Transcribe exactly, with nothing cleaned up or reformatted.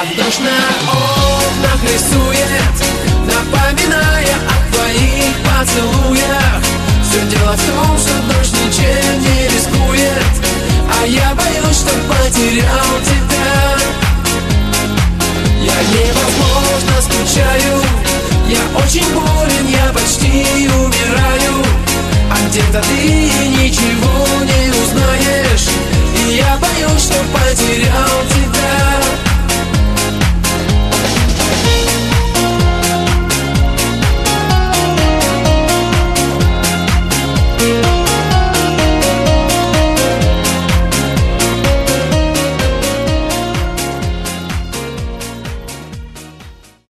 дождь на окнах рисует, напоминая о твоих поцелуях. Все дело в том, что дождь ничем не рискует, а я боюсь, что потерял тебя. Я невозможно скучаю, я очень болен, я почти умираю, а где-то ты ничего не узнаешь, и я боюсь, что потерял тебя.